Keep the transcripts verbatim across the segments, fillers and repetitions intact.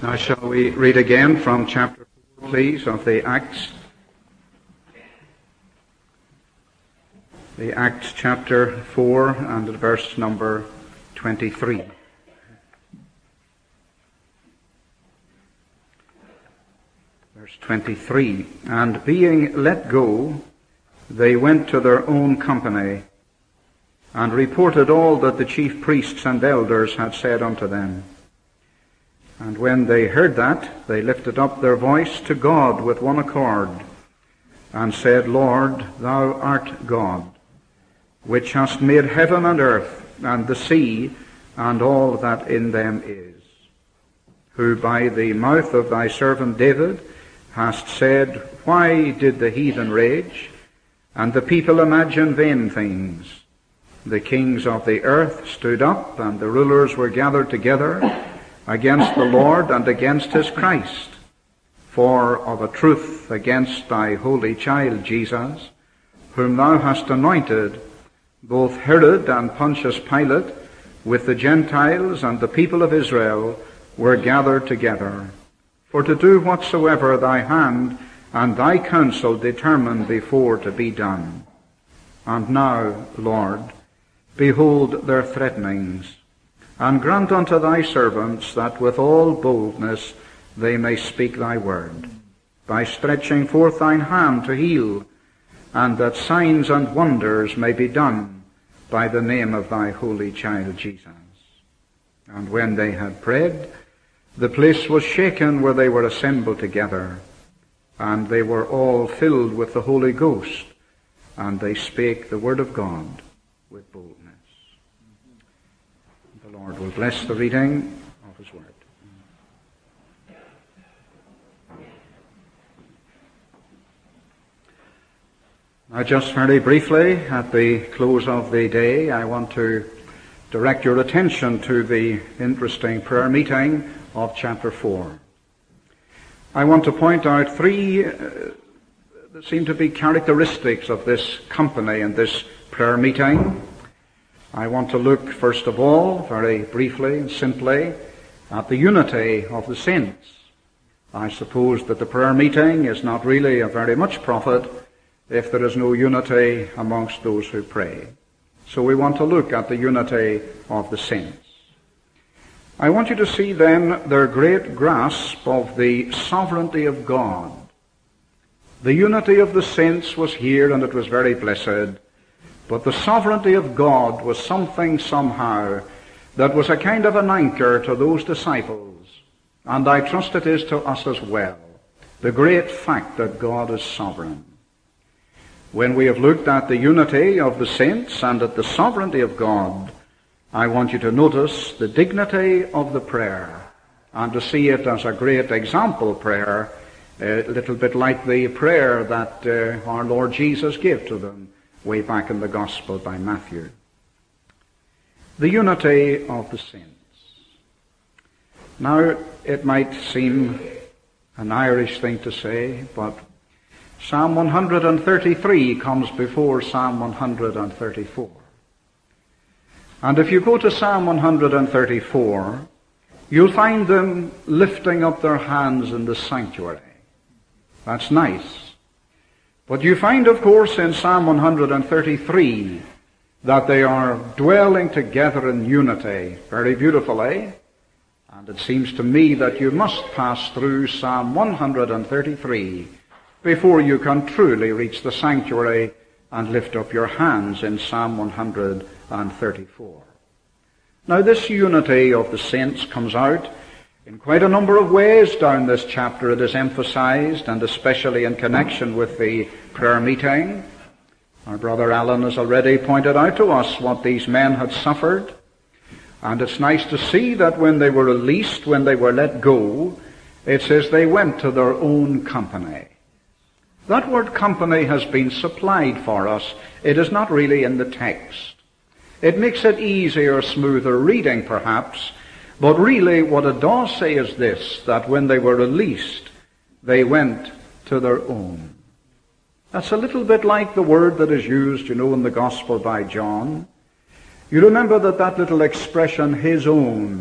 Now shall we read again from chapter four, please, of the Acts. The Acts chapter four and verse number twenty-three. Verse twenty-three. And being let go, they went to their own company, and reported all that the chief priests and elders had said unto them. And when they heard that, they lifted up their voice to God with one accord, and said, Lord, thou art God, which hast made heaven and earth, and the sea, and all that in them is, who by the mouth of thy servant David hast said, Why did the heathen rage, and the people imagine vain things? The kings of the earth stood up, and the rulers were gathered together against the Lord and against his Christ. For of a truth against thy holy child Jesus, whom thou hast anointed, both Herod and Pontius Pilate, with the Gentiles and the people of Israel, were gathered together, for to do whatsoever thy hand and thy counsel determined before to be done. And now, Lord, behold their threatenings, and grant unto thy servants that with all boldness they may speak thy word, by stretching forth thine hand to heal, and that signs and wonders may be done by the name of thy holy child Jesus. And when they had prayed, the place was shaken where they were assembled together, and they were all filled with the Holy Ghost, and they spake the word of God with boldness. The Lord will bless the reading of his word. Now, just very briefly, at the close of the day, I want to direct your attention to the interesting prayer meeting of chapter four. I want to point out three uh, that seem to be characteristics of this company and this prayer meeting. I want to look, first of all, very briefly and simply, at the unity of the saints. I suppose that the prayer meeting is not really of very much profit if there is no unity amongst those who pray. So we want to look at the unity of the saints. I want you to see then their great grasp of the sovereignty of God. The unity of the saints was here, and it was very blessed. But the sovereignty of God was something somehow that was a kind of an anchor to those disciples, and I trust it is to us as well, the great fact that God is sovereign. When we have looked at the unity of the saints and at the sovereignty of God, I want you to notice the dignity of the prayer, and to see it as a great example prayer, a little bit like the prayer that uh, our Lord Jesus gave to them way back in the Gospel by Matthew. The unity of the saints. Now, it might seem an Irish thing to say, but Psalm one hundred thirty-three comes before Psalm one hundred thirty-four. And if you go to Psalm one hundred thirty-four, you'll find them lifting up their hands in the sanctuary. That's nice. But you find, of course, in Psalm one hundred thirty-three that they are dwelling together in unity. Very beautifully. And it seems to me that you must pass through Psalm one hundred thirty-three before you can truly reach the sanctuary and lift up your hands in Psalm one hundred thirty-four. Now, this unity of the saints comes out in quite a number of ways down this chapter. It is emphasized, and especially in connection with the prayer meeting. Our brother Alan has already pointed out to us what these men had suffered. And it's nice to see that when they were released, when they were let go, it says they went to their own company. That word company has been supplied for us. It is not really in the text. It makes it easier, smoother reading perhaps, but really what it does say is this, that when they were released, they went to their own. That's a little bit like the word that is used, you know, in the Gospel by John. You remember that that little expression, his own,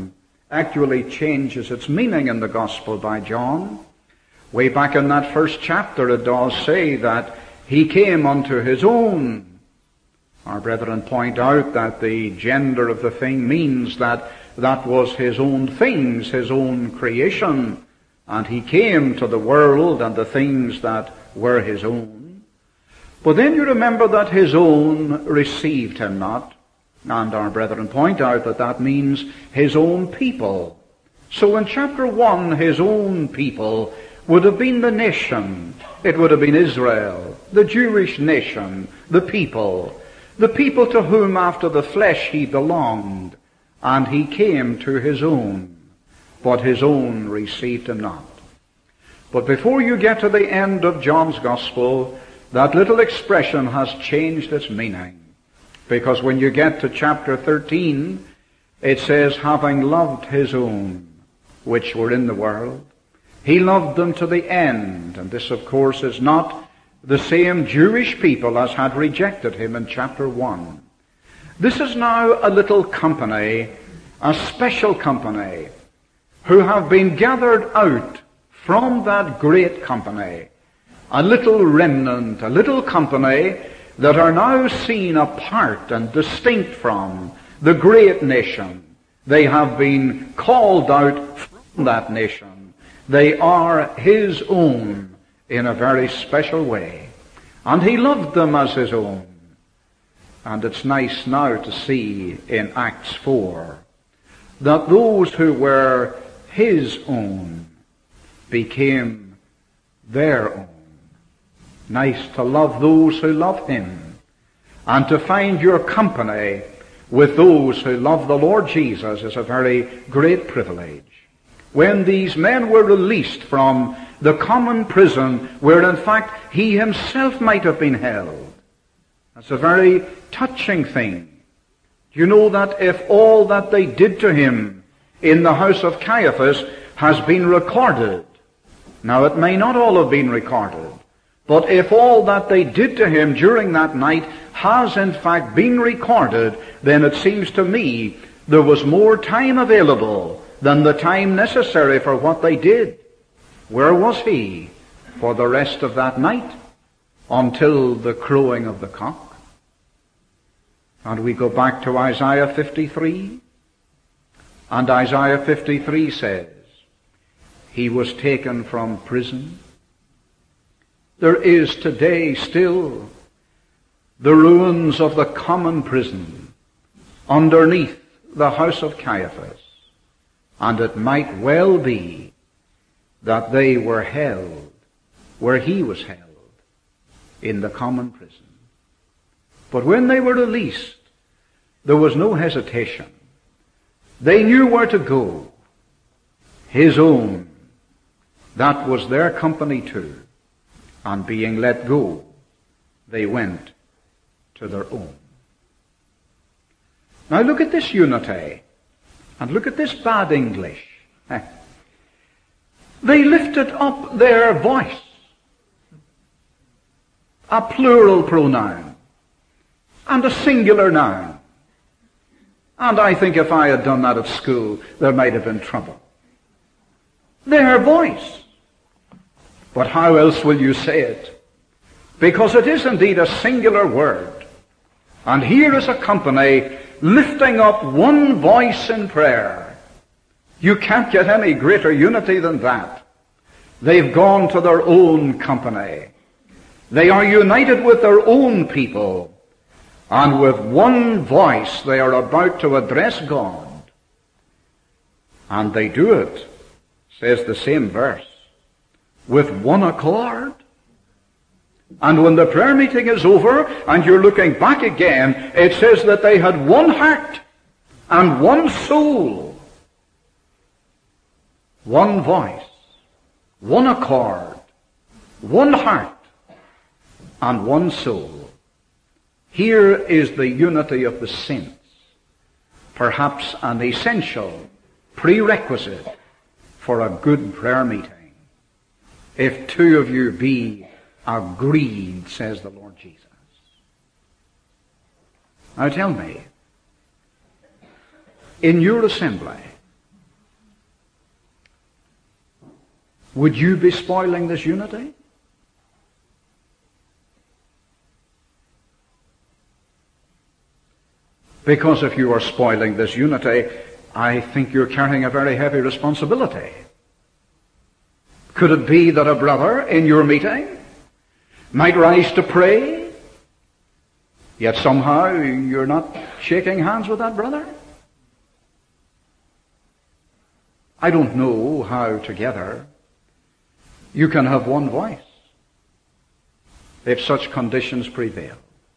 actually changes its meaning in the Gospel by John. Way back in that first chapter it does say that he came unto his own. Our brethren point out that the gender of the thing means that that was his own things, his own creation, and he came to the world and the things that were his own. But then you remember that his own received him not. And our brethren point out that that means his own people. So in chapter one, his own people would have been the nation. It would have been Israel, the Jewish nation, the people, the people to whom after the flesh he belonged. And he came to his own, but his own received him not. But before you get to the end of John's Gospel, that little expression has changed its meaning. Because when you get to chapter thirteen, it says, having loved his own, which were in the world, he loved them to the end. And this, of course, is not the same Jewish people as had rejected him in chapter one. This is now a little company, a special company, who have been gathered out from that great company. A little remnant, a little company that are now seen apart and distinct from the great nation. They have been called out from that nation. They are his own in a very special way. And he loved them as his own. And it's nice now to see in Acts four that those who were his own became their own. Nice to love those who love him, and to find your company with those who love the Lord Jesus is a very great privilege. When these men were released from the common prison where in fact he himself might have been held, that's a very touching thing. Do you know that if all that they did to him in the house of Caiaphas has been recorded, now it may not all have been recorded, but if all that they did to him during that night has in fact been recorded, then it seems to me there was more time available than the time necessary for what they did. Where was he for the rest of that night? Until the crowing of the cock. And we go back to Isaiah fifty-three. And Isaiah fifty-three says, he was taken from prison. There is today still the ruins of the common prison underneath the house of Caiaphas. And it might well be that they were held where he was held, in the common prison. But when they were released, there was no hesitation. They knew where to go. His own. That was their company too. And being let go, they went to their own. Now look at this unity. And look at this bad English. They lifted up their voice. A plural pronoun. And a singular noun. And I think if I had done that at school, there might have been trouble. Their voice. But how else will you say it? Because it is indeed a singular word. And here is a company lifting up one voice in prayer. You can't get any greater unity than that. They've gone to their own company. They are united with their own people. And with one voice they are about to address God. And they do it, says the same verse, with one accord. And when the prayer meeting is over and you're looking back again, it says that they had one heart and one soul. One voice, one accord, one heart, and one soul. Here is the unity of the saints, perhaps an essential prerequisite for a good prayer meeting. If two of you be agreed, says the Lord Jesus. Now tell me, in your assembly, would you be spoiling this unity? Because if you are spoiling this unity, I think you're carrying a very heavy responsibility. Could it be that a brother in your meeting might rise to pray, yet somehow you're not shaking hands with that brother? I don't know how together you can have one voice if such conditions prevail.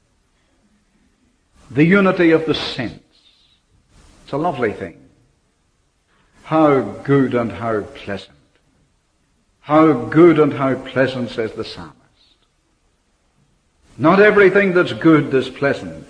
The unity of the saints. It's a lovely thing. How good and how pleasant. How good and how pleasant, says the psalmist. Not everything that's good is pleasant.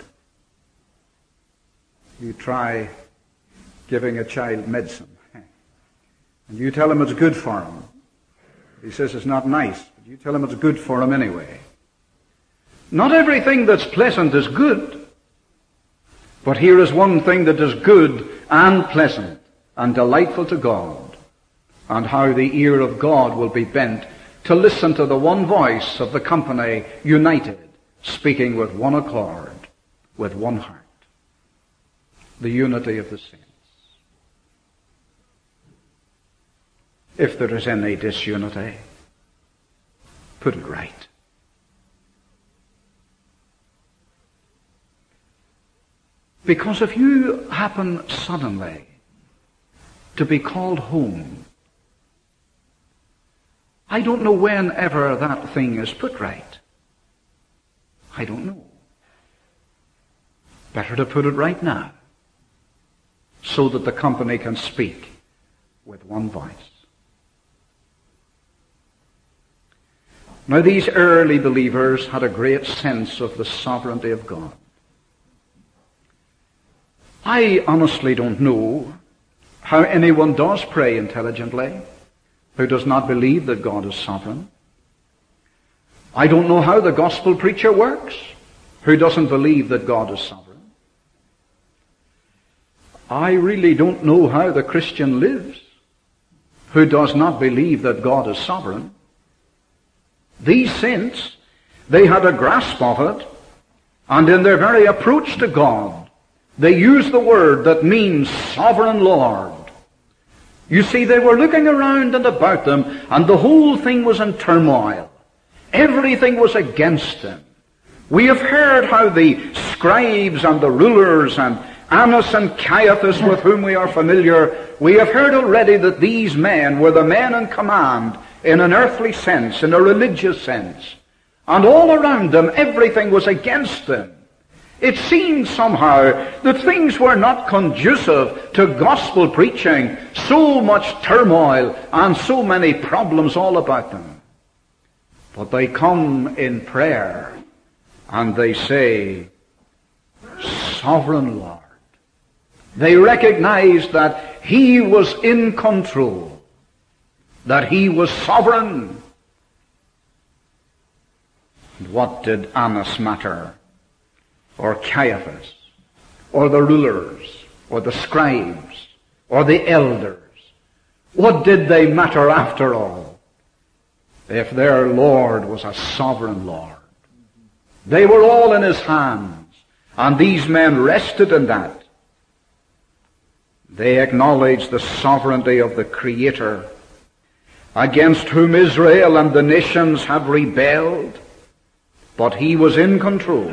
You try giving a child medicine, and you tell him it's good for him. He says it's not nice, but you tell him it's good for him anyway. Not everything that's pleasant is good. But here is one thing that is good and pleasant and delightful to God, and how the ear of God will be bent to listen to the one voice of the company united, speaking with one accord, with one heart. The unity of the saints. If there is any disunity, put it right. Because if you happen suddenly to be called home, I don't know whenever that thing is put right. I don't know. Better to put it right now, so that the company can speak with one voice. Now, these early believers had a great sense of the sovereignty of God. I honestly don't know how anyone does pray intelligently who does not believe that God is sovereign. I don't know how the gospel preacher works who doesn't believe that God is sovereign. I really don't know how the Christian lives who does not believe that God is sovereign. These saints, they had a grasp of it, and in their very approach to God, they used the word that means sovereign Lord. You see, they were looking around and about them, and the whole thing was in turmoil. Everything was against them. We have heard how the scribes and the rulers and Annas and Caiaphas, with whom we are familiar, we have heard already that these men were the men in command in an earthly sense, in a religious sense. And all around them, everything was against them. It seemed somehow that things were not conducive to gospel preaching, so much turmoil and so many problems all about them. But they come in prayer and they say, Sovereign Lord. They recognize that He was in control, that He was sovereign. And what did Annas matter? Or Caiaphas, or the rulers, or the scribes, or the elders? What did they matter after all, if their Lord was a sovereign Lord? They were all in His hands, and these men rested in that. They acknowledged the sovereignty of the Creator, against whom Israel and the nations had rebelled, but He was in control.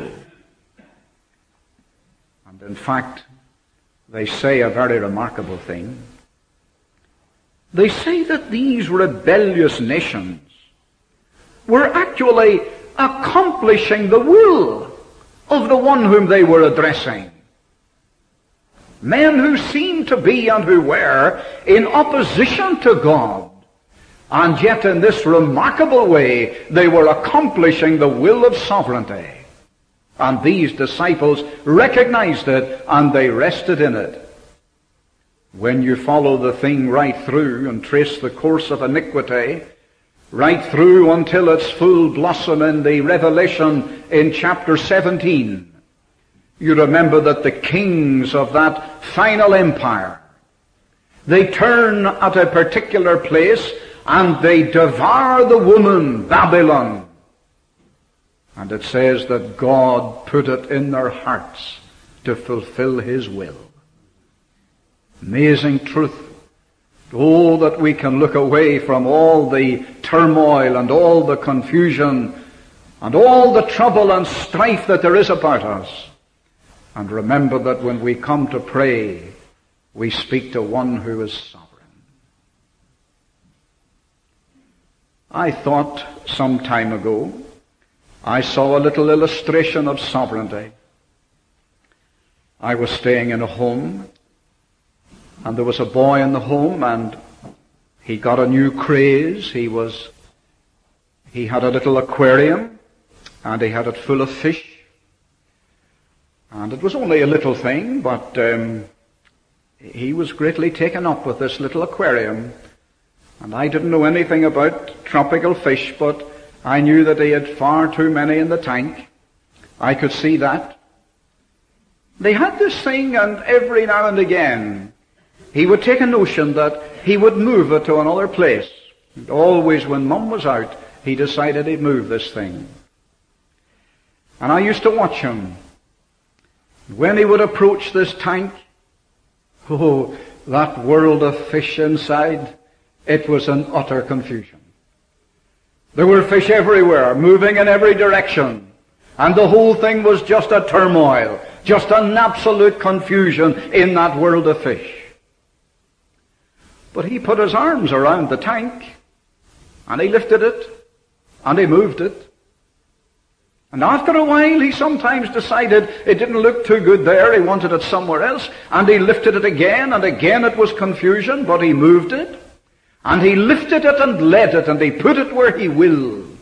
In fact, they say a very remarkable thing. They say that these rebellious nations were actually accomplishing the will of the one whom they were addressing. Men who seemed to be and who were in opposition to God. And yet in this remarkable way, they were accomplishing the will of sovereignty. And these disciples recognized it, and they rested in it. When you follow the thing right through and trace the course of iniquity, right through until its full blossom in the Revelation in chapter seventeen, you remember that the kings of that final empire, they turn at a particular place and they devour the woman, Babylon. And it says that God put it in their hearts to fulfill His will. Amazing truth. Oh, that we can look away from all the turmoil and all the confusion and all the trouble and strife that there is about us, and remember that when we come to pray, we speak to one who is sovereign. I thought some time ago I saw a little illustration of sovereignty. I was staying in a home, and there was a boy in the home, and he got a new craze. He was, he had a little aquarium, and he had it full of fish. And it was only a little thing, but um, he was greatly taken up with this little aquarium. And I didn't know anything about tropical fish, but I knew that he had far too many in the tank. I could see that. They had this thing, and every now and again he would take a notion that he would move it to another place. And always when Mum was out, he decided he'd move this thing. And I used to watch him. When he would approach this tank, oh, that world of fish inside, it was an utter confusion. There were fish everywhere, moving in every direction. And the whole thing was just a turmoil, just an absolute confusion in that world of fish. But he put his arms around the tank, and he lifted it, and he moved it. And after a while, he sometimes decided it didn't look too good there, he wanted it somewhere else, and he lifted it again, and again it was confusion, but he moved it, and he lifted it and led it, and he put it where he willed.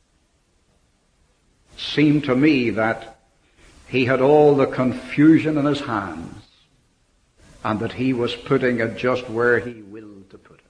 It seemed to me that he had all the confusion in his hands, and that he was putting it just where he willed to put it.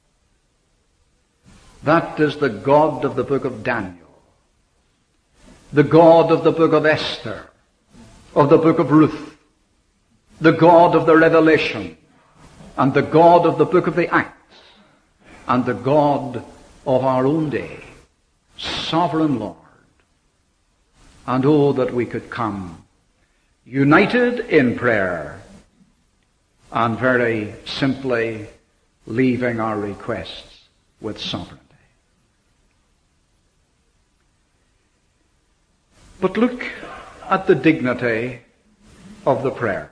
That is the God of the book of Daniel, the God of the book of Esther, of the book of Ruth, the God of the Revelation, and the God of the book of the Acts, and the God of our own day, sovereign Lord. And oh, that we could come united in prayer and very simply leaving our requests with sovereignty. But look at the dignity of the prayer.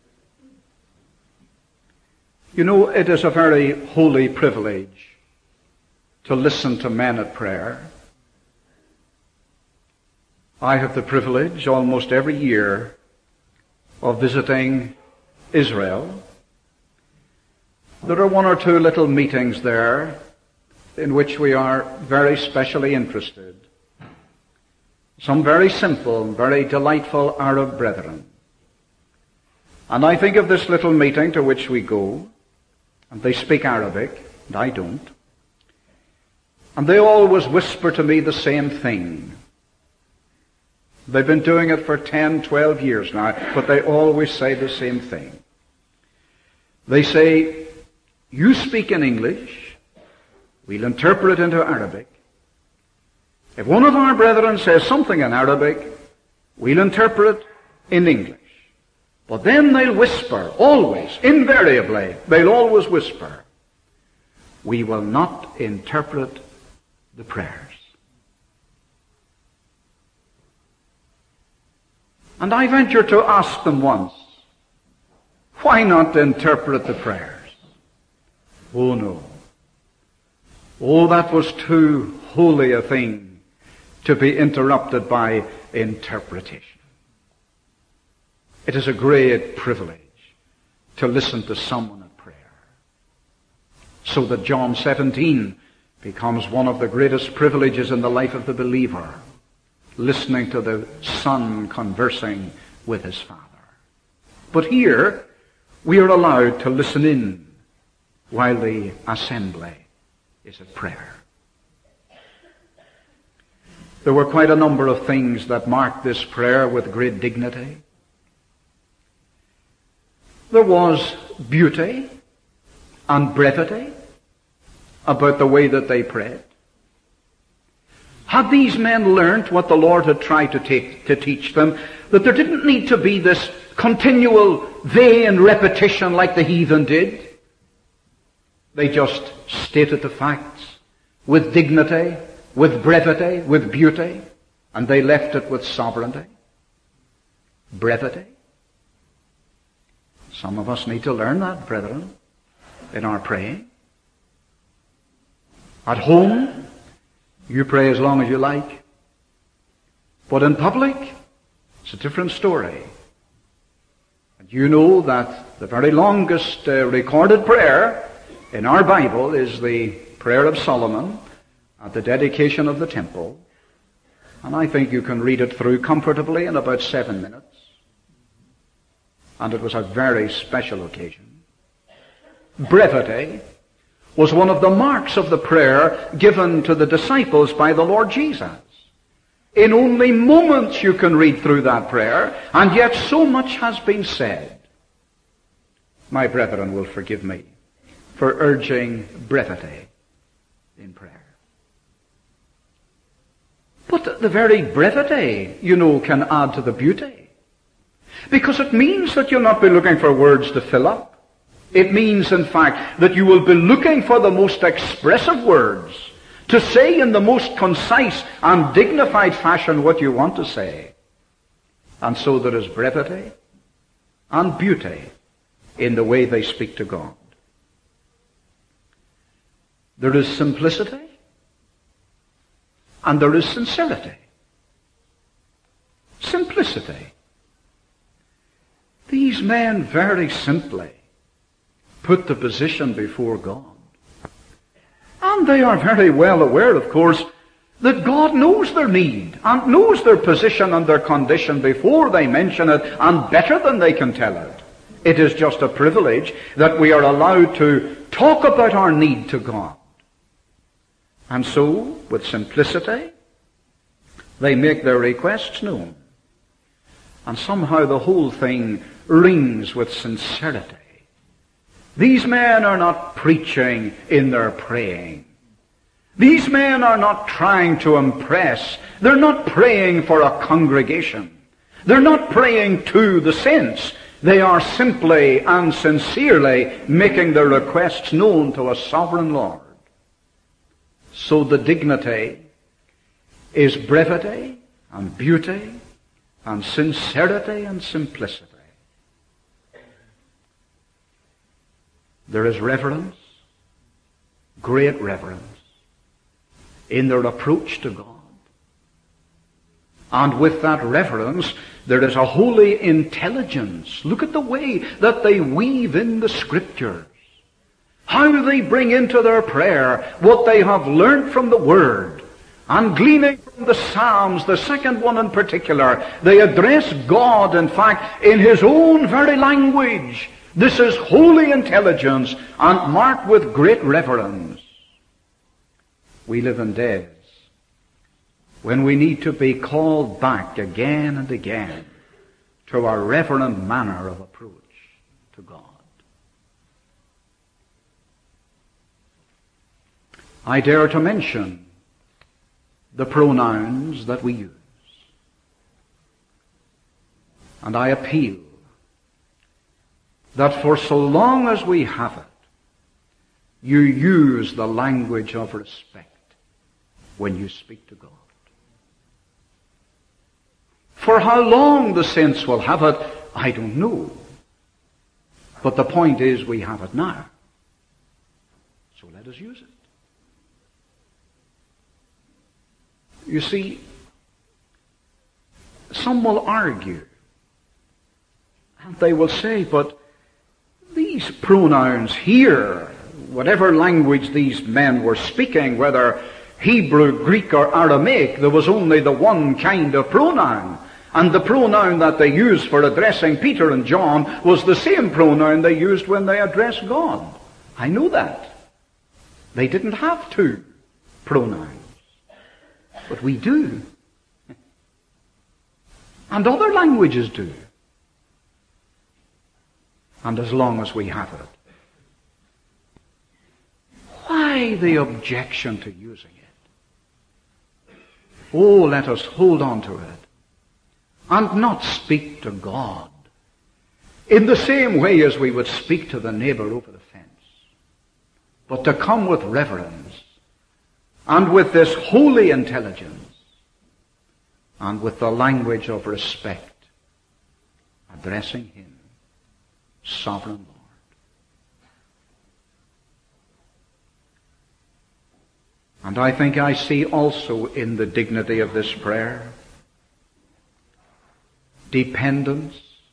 You know, it is a very holy privilege to listen to men at prayer. I have the privilege almost every year of visiting Israel. There are one or two little meetings there in which we are very specially interested. Some very simple, very delightful Arab brethren. And I think of this little meeting to which we go, and they speak Arabic, and I don't. And they always whisper to me the same thing. They've been doing it for ten, twelve years now, but they always say the same thing. They say, you speak in English, we'll interpret it into Arabic. If one of our brethren says something in Arabic, we'll interpret it in English. But then they'll whisper, always, invariably, they'll always whisper, we will not interpret the prayers. And I venture to ask them once, why not interpret the prayers? Oh no. Oh, that was too holy a thing to be interrupted by interpretation. It is a great privilege to listen to someone at prayer. So that John seventeen becomes one of the greatest privileges in the life of the believer, listening to the Son conversing with his Father. But here, we are allowed to listen in while the assembly is at prayer. There were quite a number of things that marked this prayer with great dignity. There was beauty and brevity about the way that they prayed? Had these men learnt what the Lord had tried to, take, to teach them, that there didn't need to be this continual vain repetition like the heathen did? They just stated the facts with dignity, with brevity, with beauty, and they left it with sovereignty. Brevity. Some of us need to learn that, brethren, in our praying. At home, you pray as long as you like. But in public, it's a different story. And you know that the very longest uh, recorded prayer in our Bible is the prayer of Solomon at the dedication of the temple. And I think you can read it through comfortably in about seven minutes. And it was a very special occasion. Brevity was one of the marks of the prayer given to the disciples by the Lord Jesus. In only moments you can read through that prayer, and yet so much has been said. My brethren will forgive me for urging brevity in prayer. But the very brevity, you know, can add to the beauty. Because it means that you'll not be looking for words to fill up. It means, in fact, that you will be looking for the most expressive words to say in the most concise and dignified fashion what you want to say. And so there is brevity and beauty in the way they speak to God. There is simplicity and there is sincerity. Simplicity. These men very simply put the position before God. And they are very well aware, of course, that God knows their need and knows their position and their condition before they mention it, and better than they can tell it. It is just a privilege that we are allowed to talk about our need to God. And so, with simplicity, they make their requests known. And somehow the whole thing rings with sincerity. These men are not preaching in their praying. These men are not trying to impress. They're not praying for a congregation. They're not praying to the saints. They are simply and sincerely making their requests known to a sovereign Lord. So the dignity is brevity and beauty and sincerity and simplicity. There is reverence, great reverence, in their approach to God. And with that reverence, there is a holy intelligence. Look at the way that they weave in the Scriptures. How they bring into their prayer what they have learned from the Word. And gleaning from the Psalms, the second one in particular, they address God, in fact, in His own very language. This is holy intelligence and marked with great reverence. We live in days when we need to be called back again and again to our reverent manner of approach to God. I dare to mention the pronouns that we use. And I appeal that for so long as we have it, you use the language of respect when you speak to God. For how long the saints will have it, I don't know. But the point is, we have it now. So let us use it. You see, some will argue, and they will say, but these pronouns here, whatever language these men were speaking, whether Hebrew, Greek, or Aramaic, there was only the one kind of pronoun. And the pronoun that they used for addressing Peter and John was the same pronoun they used when they addressed God. I know that. They didn't have two pronouns. But we do. And other languages do. And as long as we have it. Why why the objection to using it? Oh, let us hold on to it and not speak to God in the same way as we would speak to the neighbor over the fence, but to come with reverence and with this holy intelligence and with the language of respect, addressing him, Sovereign Lord. And I think I see also in the dignity of this prayer dependence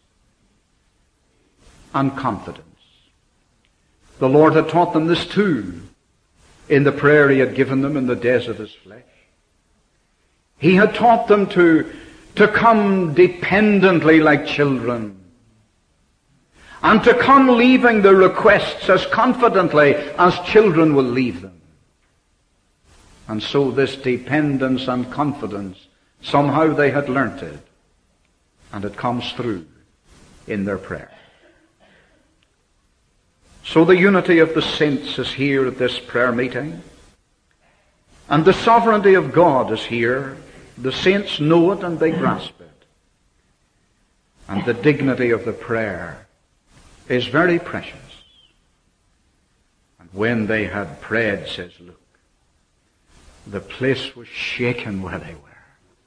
and confidence. The Lord had taught them this too in the prayer he had given them in the days of his flesh. He had taught them to, to come dependently like children, and to come leaving their requests as confidently as children will leave them. And so this dependence and confidence, somehow they had learnt it, and it comes through in their prayer. So the unity of the saints is here at this prayer meeting, and the sovereignty of God is here. The saints know it and they grasp it. And the dignity of the prayer is very precious. And when they had prayed, says Luke, the place was shaken where they were.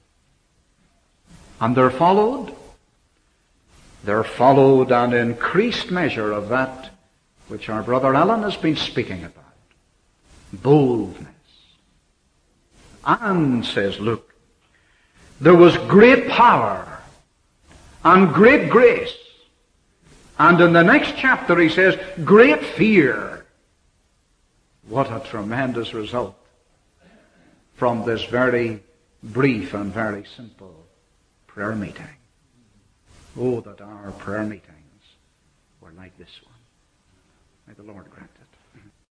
And there followed, there followed an increased measure of that which our brother Alan has been speaking about. Boldness. And, says Luke, there was great power and great grace. And in the next chapter he says, great fear. What a tremendous result from this very brief and very simple prayer meeting. Oh, that our prayer meetings were like this one. May the Lord grant it.